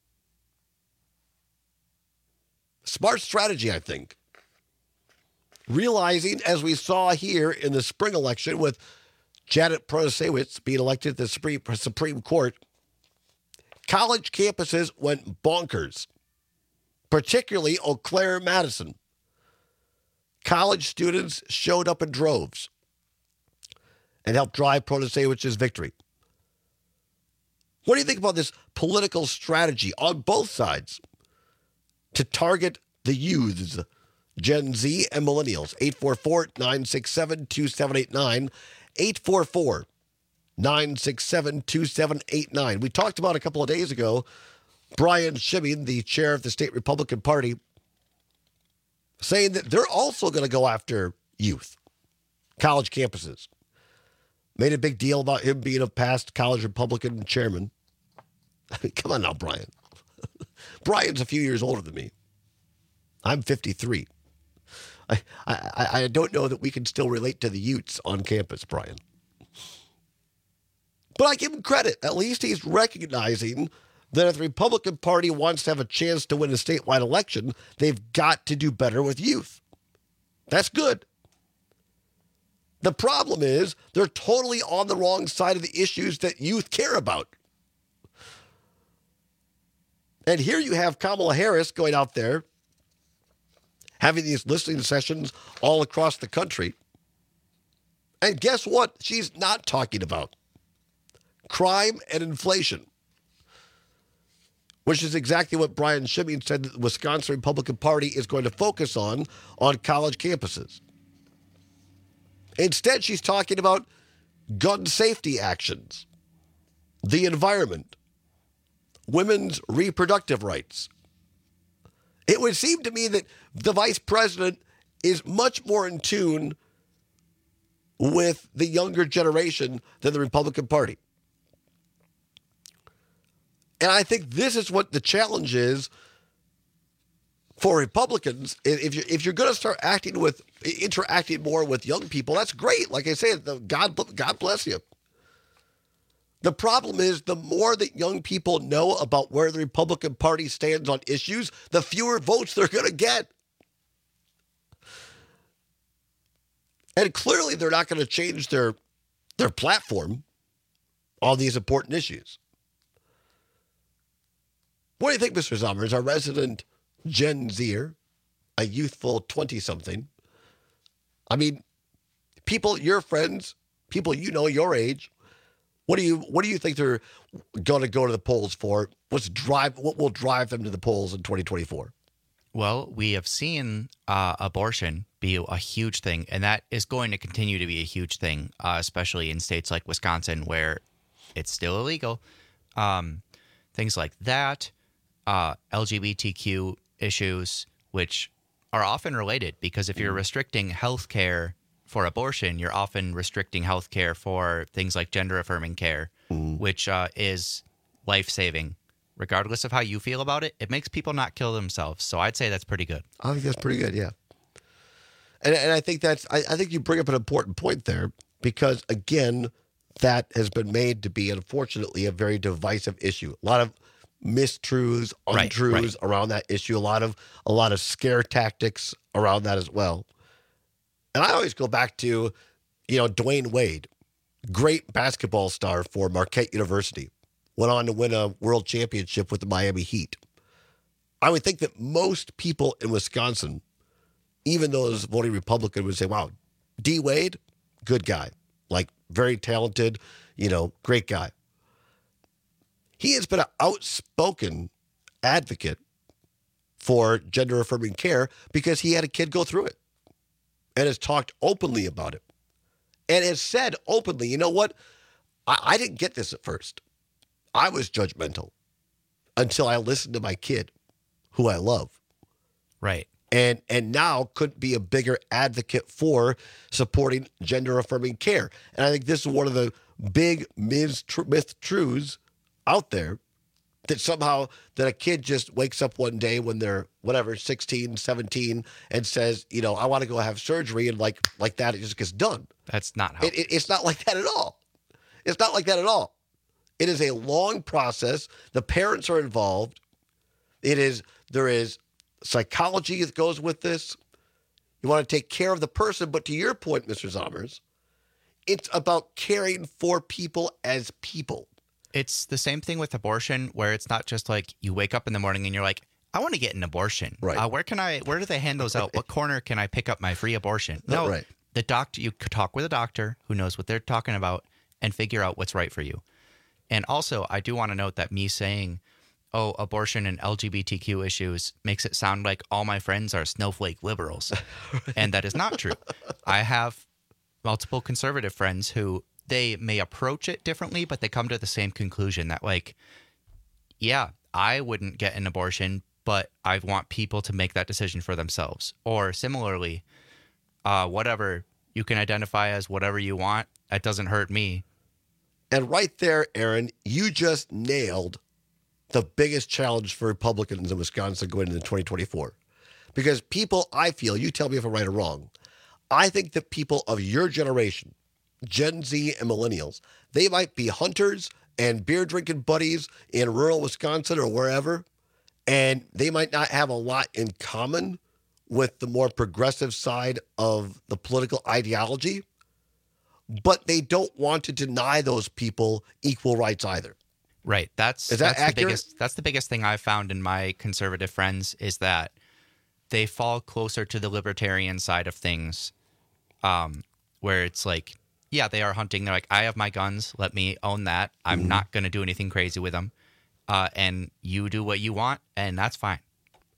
Smart strategy, I think. Realizing, as we saw here in the spring election with Janet Protasiewicz being elected to the Supreme Court, college campuses went bonkers, particularly Eau Claire, Madison. College students showed up in droves and helped drive Protasiewicz's victory. What do you think about this political strategy on both sides to target the youths, Gen Z and millennials? 844-967-2789, 844-967-2789. We talked about a couple of days ago, Brian Shimmy, the chair of the state Republican Party, saying that they're also going to go after youth, college campuses. Made a big deal about him being a past college Republican chairman. I mean, come on now, Brian. Brian's a few years older than me. I'm 53. I don't know that we can still relate to the youths on campus, Brian. But I give him credit. At least he's recognizing that if the Republican Party wants to have a chance to win a statewide election, they've got to do better with youth. That's good. The problem is they're totally on the wrong side of the issues that youth care about. And here you have Kamala Harris going out there, having these listening sessions all across the country. And guess what she's not talking about? Crime and inflation, which is exactly what Brian Shimmy said that the Wisconsin Republican Party is going to focus on college campuses. Instead, she's talking about gun safety actions. the environment, women's reproductive rights. It would seem to me that the vice president is much more in tune with the younger generation than the Republican Party. And I think this is what the challenge is for Republicans. If you're going to start interacting more with young people, that's great. Like I say, God bless you. The problem is the more that young people know about where the Republican Party stands on issues, the fewer votes they're going to get. And clearly they're not going to change their platform on these important issues. What do you think, Mr. Zommers, our resident Gen Zer, a youthful 20-something? I mean, people, your friends, people you know your age, what do you think they're going to go to the polls for? What will drive them to the polls in 2024? Well, we have seen abortion be a huge thing, and that is going to continue to be a huge thing, especially in states like Wisconsin where it's still illegal. Things like that, LGBTQ issues, which are often related, because if you're restricting health care for abortion, you're often restricting health care for things like gender-affirming care, which is life-saving. Regardless of how you feel about it, it makes people not kill themselves. So I'd say that's pretty good. I think that's pretty good, yeah. And I think I think you bring up an important point there, because, again, that has been made to be, unfortunately, a very divisive issue. A lot of mistruths, untruths around that issue, a lot of scare tactics around that as well. And I always go back to, Dwayne Wade, great basketball star for Marquette University, went on to win a world championship with the Miami Heat. I would think that most people in Wisconsin, even those voting Republican, would say, wow, D. Wade, good guy, like very talented, great guy. He has been an outspoken advocate for gender-affirming care because he had a kid go through it and has talked openly about it and has said openly, you know what, I didn't get this at first. I was judgmental until I listened to my kid, who I love. Right. And now couldn't be a bigger advocate for supporting gender-affirming care. And I think this is one of the big myth-truths out there, that somehow that a kid just wakes up one day when they're, 16, 17, and says, I want to go have surgery, and like that, it just gets done. That's not how. It's not like that at all. It's not like that at all. It is a long process. The parents are involved. There is psychology that goes with this. You want to take care of the person, but to your point, Mr. Zommers, it's about caring for people as people. It's the same thing with abortion, where it's not just like you wake up in the morning and you're like, I want to get an abortion. Right. Where do they hand those out? What corner can I pick up my free abortion? No, right. The doctor, you could talk with a doctor who knows what they're talking about and figure out what's right for you. And also, I do want to note that me saying, abortion and LGBTQ issues makes it sound like all my friends are snowflake liberals. And that is not true. I have multiple conservative friends who they may approach it differently, but they come to the same conclusion that, like, yeah, I wouldn't get an abortion, but I want people to make that decision for themselves. Or similarly, whatever, you can identify as whatever you want. That doesn't hurt me. And right there, Aaron, you just nailed the biggest challenge for Republicans in Wisconsin going into 2024. Because people, I feel, you tell me if I'm right or wrong, I think that people of your generation, Gen Z and millennials, they might be hunters and beer-drinking buddies in rural Wisconsin or wherever, and they might not have a lot in common with the more progressive side of the political ideology, but they don't want to deny those people equal rights either. Right. That's accurate? That's the biggest thing I've found in my conservative friends, is that they fall closer to the libertarian side of things, where it's like, yeah, they are hunting. They're like, I have my guns. Let me own that. I'm not going to do anything crazy with them. And you do what you want, and that's fine.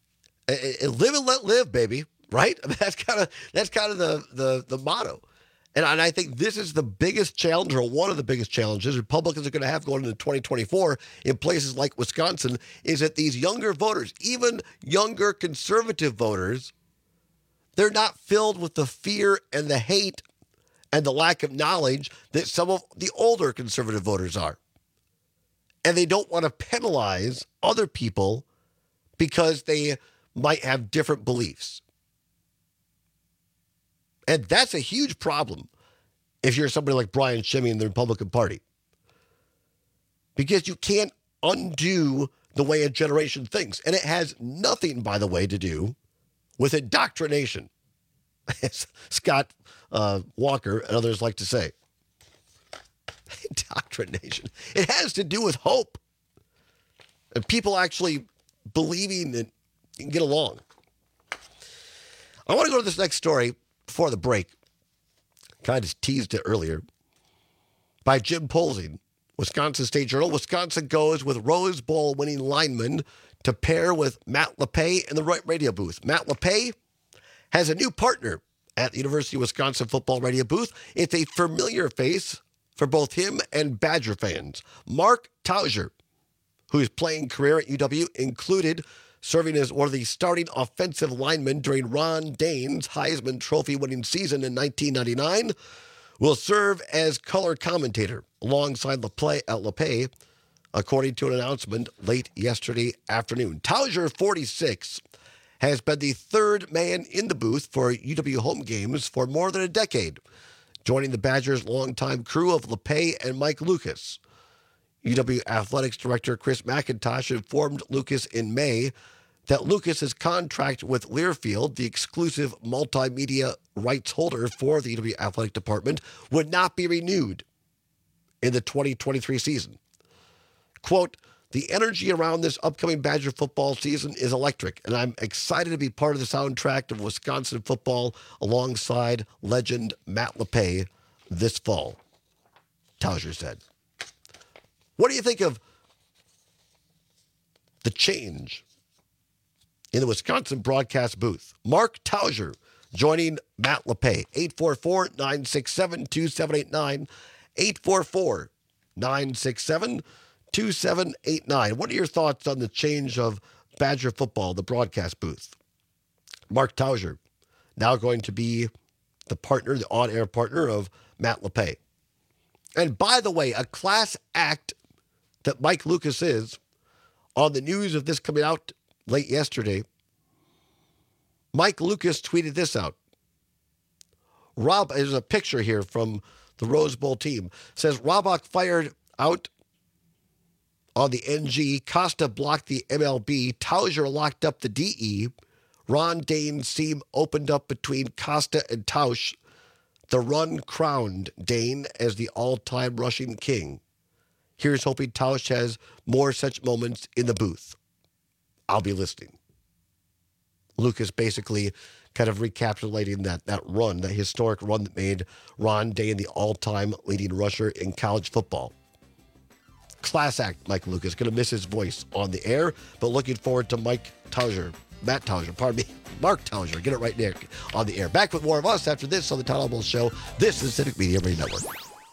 Live and let live, baby. Right? I mean, that's kind of the motto. And I think this is the biggest challenge, or one of the biggest challenges Republicans are going to have going into 2024 in places like Wisconsin, is that these younger voters, even younger conservative voters, they're not filled with the fear and the hate and the lack of knowledge that some of the older conservative voters are. And they don't want to penalize other people because they might have different beliefs. And that's a huge problem if you're somebody like Brian Shimmy in the Republican Party. Because you can't undo the way a generation thinks. And it has nothing, by the way, to do with indoctrination, as Scott Walker and others like to say. Indoctrination. It has to do with hope. And people actually believing that you can get along. I want to go to this next story before the break. Kind of teased it earlier. By Jim Polzing, Wisconsin State Journal. Wisconsin goes with Rose Bowl winning lineman to pair with Matt LePay in the right radio booth. Matt LePay has a new partner at the University of Wisconsin football radio booth. It's a familiar face for both him and Badger fans. Mark Tauger, whose playing career at UW included serving as one of the starting offensive linemen during Ron Dayne's Heisman Trophy winning season in 1999, will serve as color commentator alongside LePay, according to an announcement late yesterday afternoon. Tauger, 46, has been the third man in the booth for UW home games for more than a decade, joining the Badgers' longtime crew of LePay and Mike Lucas. UW Athletics Director Chris McIntosh informed Lucas in May that Lucas's contract with Learfield, the exclusive multimedia rights holder for the UW Athletic Department, would not be renewed in the 2023 season. Quote, "The energy around this upcoming Badger football season is electric, and I'm excited to be part of the soundtrack of Wisconsin football alongside legend Matt LePay this fall," Tauger said. What do you think of the change in the Wisconsin broadcast booth? Mark Tauger joining Matt LePay. 844-967-2789. 844-967-2789. What are your thoughts on the change of Badger football, the broadcast booth? Mark Tauger, now going to be the partner, the on-air partner of Matt LePay. And by the way, a class act that Mike Lucas is, on the news of this coming out late yesterday, Mike Lucas tweeted this out. There's a picture here from the Rose Bowl team. It says, Robach fired out on the NG. Costa blocked the MLB. Tauger locked up the DE. Ron Dayne's seam opened up between Costa and Tausch. The run crowned Dayne as the all-time rushing king. Here's hoping Tausch has more such moments in the booth. I'll be listening. Lucas basically kind of recapitulating that run, that historic run that made Ron Dayne the all-time leading rusher in college football. Class act, Mike Lucas. Going to miss his voice on the air, but looking forward to Mark Tauger. Get it right there on the air. Back with more of us after this on the Todd Almost Show. This is Civic Media Radio Network.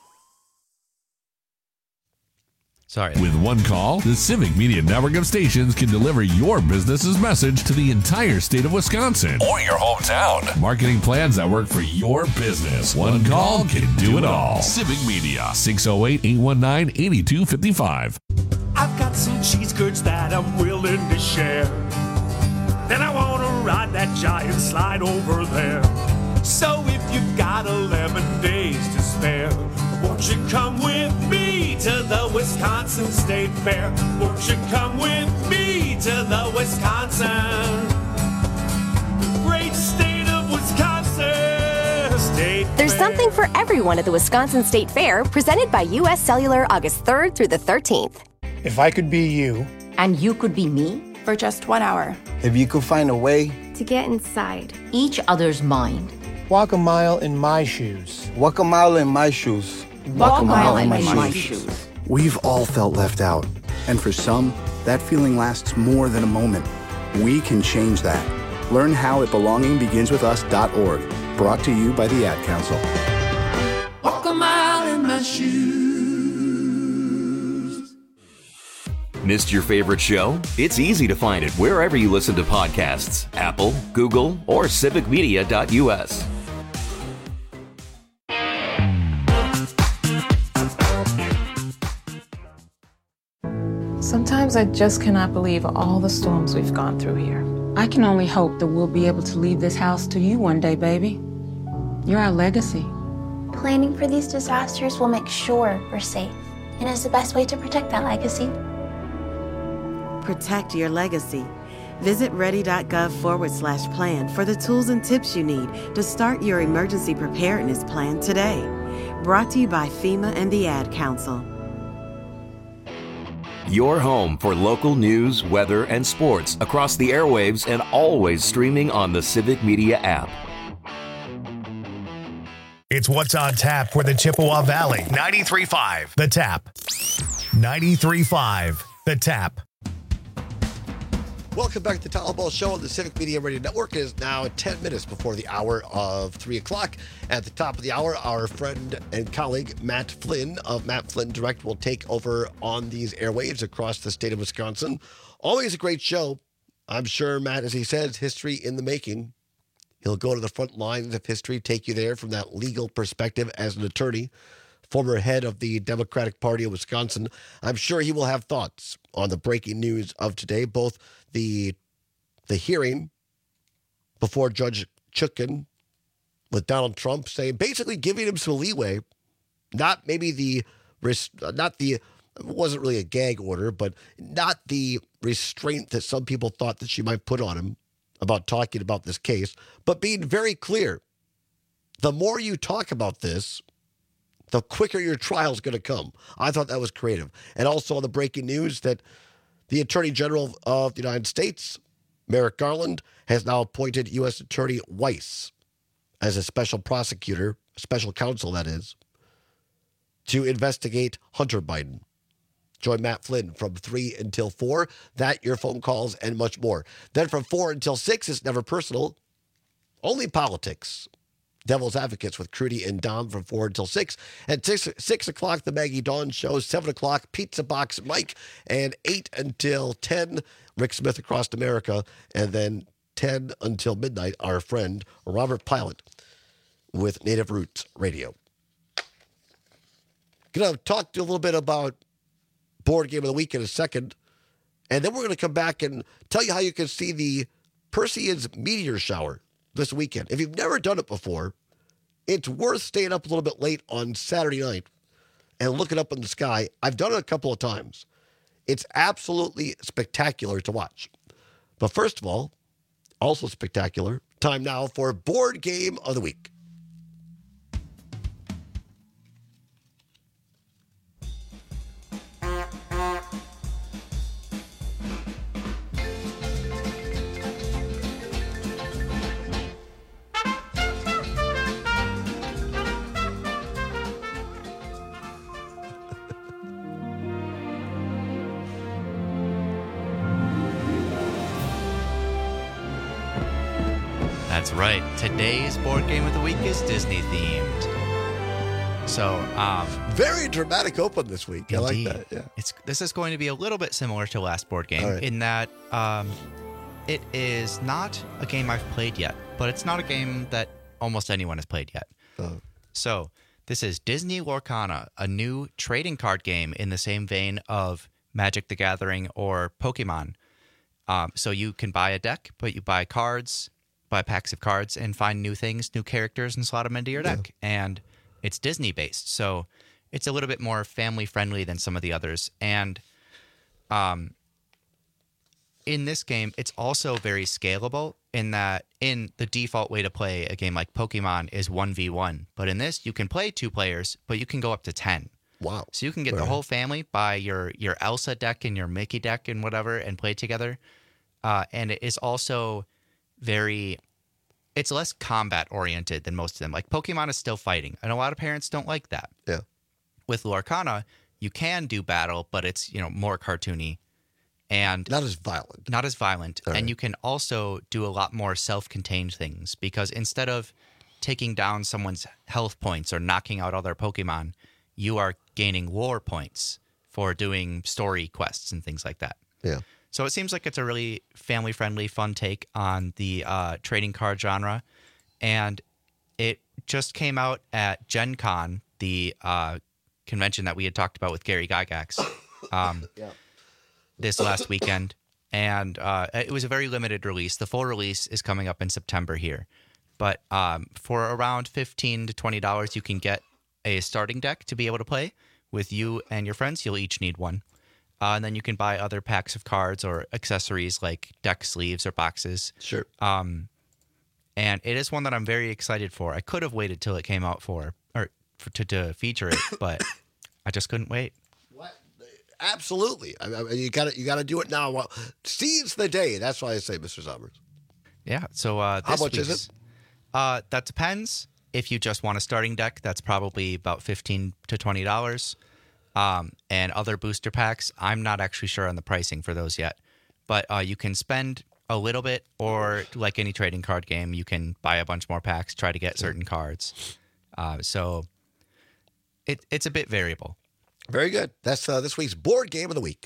Sorry. With one call, the Civic Media Network of stations can deliver your business's message to the entire state of Wisconsin or your hometown. Marketing plans that work for your business. One call can do it all. Civic Media, 608-819-8255. I've got some cheese curds that I'm willing to share. Then I want to ride that giant slide over there. So if you've got 11 days to spare, won't you come with me to the Wisconsin State Fair? Won't you come with me to the Wisconsin, great state of Wisconsin State There's Fair. something for everyone at the Wisconsin State Fair, presented by U.S. Cellular August 3rd through the 13th. If I could be you. And you could be me? For just 1 hour. If you could find a way To get inside each other's mind. Walk a mile in my shoes. Walk a mile in my shoes. Walk a mile in my shoes. We've all felt left out. And for some, that feeling lasts more than a moment. We can change that. Learn how at belongingbeginswithus.org. Brought to you by the Ad Council. shoes. Missed your favorite show? It's easy to find it wherever you listen to podcasts. Apple, Google, or civicmedia.us. Sometimes I just cannot believe all the storms we've gone through here. I can only hope that we'll be able to leave this house to you one day, baby. You're our legacy. Planning for these disasters will make sure we're safe, and is the best way to protect that legacy. Protect your legacy. Visit ready.gov/plan for the tools and tips you need to start your emergency preparedness plan today. Brought to you by FEMA and the Ad Council. Your home for local news, weather, and sports across the airwaves and always streaming on the Civic Media app. It's What's on Tap for the Chippewa Valley. 93.5 The Tap. 93.5 The Tap. Welcome back to the Tyler Ball Show on the Civic Media Radio Network. It is now 10 minutes before the hour of 3 o'clock. At the top of the hour, our friend and colleague Matt Flynn of Matt Flynn Direct will take over on these airwaves across the state of Wisconsin. Always a great show. I'm sure, Matt, as he says, history in the making. He'll go to the front lines of history, take you there from that legal perspective as an attorney, former head of the Democratic Party of Wisconsin. I'm sure he will have thoughts on the breaking news of today, both the hearing before Judge Chutkan with Donald Trump saying, basically giving him some leeway, not maybe it wasn't really a gag order, but not the restraint that some people thought that she might put on him about talking about this case, but being very clear. The more you talk about this, the quicker your trial is going to come. I thought that was creative. And also on the breaking news that the Attorney General of the United States, Merrick Garland, has now appointed U.S. Attorney Weiss as a special prosecutor, special counsel that is, to investigate Hunter Biden. Join Matt Flynn from 3 until 4. That, your phone calls, and much more. Then from 4 until 6, it's never personal, only politics. Devil's Advocates with Crudy and Dom from 4 until 6. At 6 o'clock, the Maggie Dawn Show. 7 o'clock, Pizza Box Mike. And 8 until 10, Rick Smith Across America. And then 10 until midnight, our friend Robert Pilot with Native Roots Radio. Going to talk to you a little bit about Board Game of the Week in a second. And then we're going to come back and tell you how you can see the Perseids meteor shower this weekend. If you've never done it before, it's worth staying up a little bit late on Saturday night and looking up in the sky. I've done it a couple of times. It's absolutely spectacular to watch. But first of all, also spectacular, time now for Board Game of the Week. That's right. Today's Board Game of the Week is Disney themed. So, very dramatic open this week. Indeed. I like that. Yeah. This is going to be a little bit similar to last board game in that it is not a game I've played yet, but it's not a game that almost anyone has played yet. So, this is Disney Lorcana, a new trading card game in the same vein of Magic the Gathering or Pokemon. So you can buy a deck, but you buy cards, buy packs of cards, and find new things, new characters, and slot them into your deck. And it's Disney-based, so it's a little bit more family-friendly than some of the others. And in this game, it's also very scalable in that in the default way to play a game like Pokemon is 1v1. But in this, you can play 2 players, but you can go up to 10. Wow. So you can get the whole family, buy your Elsa deck and your Mickey deck and whatever, and play together. And it is also it's less combat oriented than most of them. Like Pokemon is still fighting, and a lot of parents don't like that. Yeah. With Lorcana, you can do battle, but it's, more cartoony and not as violent. All and you can also do a lot more self-contained things, because instead of taking down someone's health points or knocking out all their Pokemon, you are gaining lore points for doing story quests and things like that. Yeah. So it seems like it's a really family-friendly, fun take on the trading card genre. And it just came out at Gen Con, the convention that we had talked about with Gary Gygax this last weekend. And it was a very limited release. The full release is coming up in September here. But for around $15 to $20, you can get a starting deck to be able to play with you and your friends. You'll each need one. And then you can buy other packs of cards or accessories like deck sleeves or boxes. Sure. And it is one that I'm very excited for. I could have waited till it came out to feature it, but I just couldn't wait. What? Absolutely. I mean, you got to do it now. Well, seize the day. That's why I say, Mr. Zombers. Yeah. So how much is it? That depends. If you just want a starting deck, that's probably about $15 to $20. And other booster packs, I'm not actually sure on the pricing for those yet. But you can spend a little bit, or like any trading card game, you can buy a bunch more packs, try to get certain cards. So it's a bit variable. Very good. That's this week's Board Game of the Week.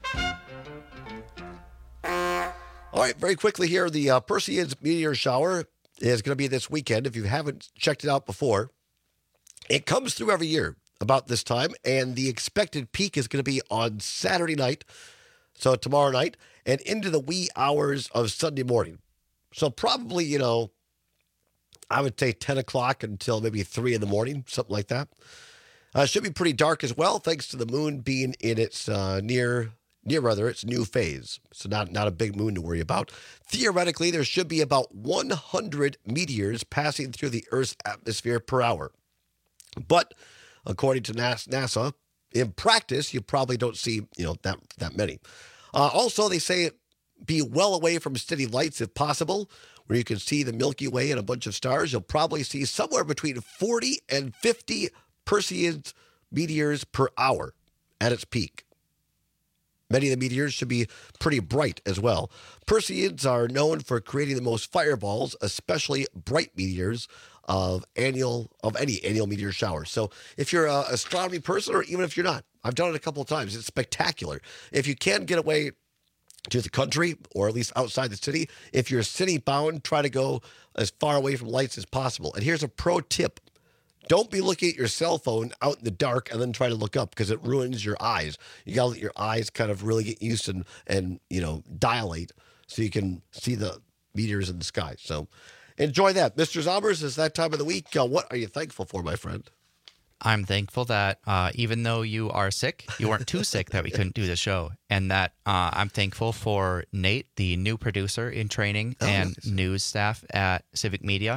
All right, very quickly here, the Perseids Meteor Shower is going to be this weekend. If you haven't checked it out before, it comes through every year about this time, and the expected peak is going to be on Saturday night, so tomorrow night, and into the wee hours of Sunday morning. So probably, I would say 10 o'clock until maybe 3 in the morning, something like that. Should be pretty dark as well, thanks to the moon being in its its new phase. So not a big moon to worry about. Theoretically, there should be about 100 meteors passing through the Earth's atmosphere per hour. But according to NASA, in practice, you probably don't see that many. Also, they say be well away from city lights if possible, where you can see the Milky Way and a bunch of stars. You'll probably see somewhere between 40 and 50 Perseids meteors per hour at its peak. Many of the meteors should be pretty bright as well. Perseids are known for creating the most fireballs, especially bright meteors of any annual meteor shower. So if you're an astronomy person, or even if you're not, I've done it a couple of times. It's spectacular. If you can get away to the country, or at least outside the city, if you're city bound, try to go as far away from lights as possible. And here's a pro tip. Don't be looking at your cell phone out in the dark and then try to look up, because it ruins your eyes. You got to let your eyes kind of really get used and dilate so you can see the meteors in the sky. So enjoy that. Mr. Zombers, it's that time of the week. What are you thankful for, my friend? I'm thankful that even though you are sick, you weren't too sick that we couldn't do the show. And that I'm thankful for Nate, the new producer in training and news staff at Civic Media.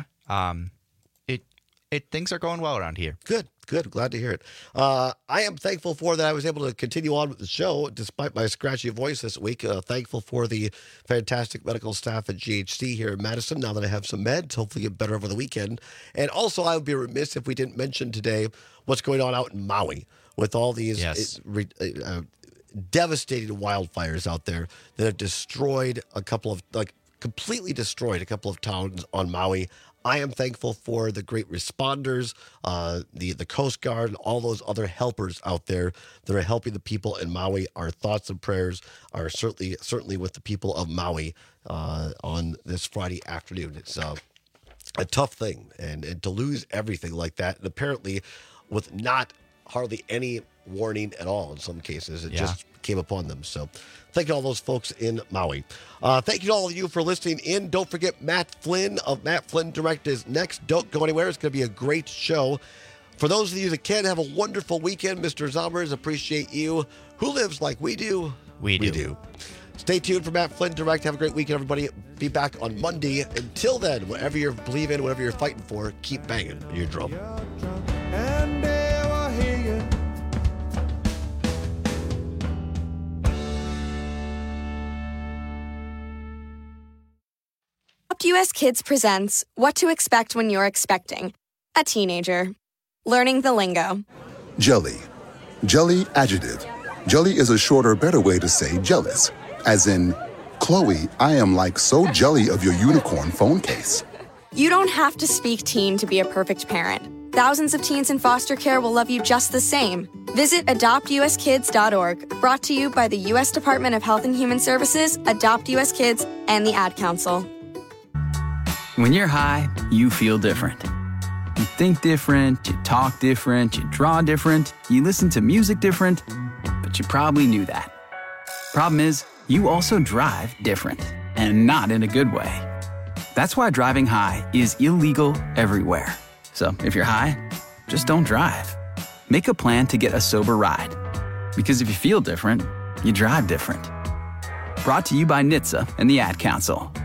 Things are going well around here. Good. Glad to hear it. I am thankful for that I was able to continue on with the show despite my scratchy voice this week. Thankful for the fantastic medical staff at GHC here in Madison. Now that I have some meds, hopefully get better over the weekend. And also, I would be remiss if we didn't mention today what's going on out in Maui with all these devastating wildfires out there that have destroyed completely destroyed a couple of towns on Maui. I am thankful for the great responders, the Coast Guard, and all those other helpers out there that are helping the people in Maui. Our thoughts and prayers are certainly with the people of Maui on this Friday afternoon. It's a tough thing, and to lose everything like that, and apparently with not hardly any warning at all in some cases. It just came upon them. So thank you to all those folks in Maui. Thank you to all of you for listening in. Don't forget Matt Flynn of Matt Flynn Direct is next. Don't go anywhere. It's going to be a great show. For those of you that can, have a wonderful weekend. Mr. Zombers, appreciate you. Who lives like we do? We do. Stay tuned for Matt Flynn Direct. Have a great weekend, everybody. Be back on Monday. Until then, whatever you're believing, whatever you're fighting for, keep banging your drum. US Kids presents What to Expect When You're Expecting a Teenager. Learning the lingo. Jelly. Jelly adjective. Jelly is a shorter, better way to say jealous. As in, Chloe, I am like so jelly of your unicorn phone case. You don't have to speak teen to be a perfect parent. thousands of teens in foster care will love you just the same. Visit adoptuskids.org, brought to you by the U.S. Department of Health and Human Services, Adopt U.S. Kids, and the Ad Council. When you're high, you feel different. You think different, you talk different, you draw different, you listen to music different, but you probably knew that. Problem is, you also drive different, and not in a good way. That's why driving high is illegal everywhere. So if you're high, just don't drive. Make a plan to get a sober ride. Because if you feel different, you drive different. Brought to you by NHTSA and the Ad Council.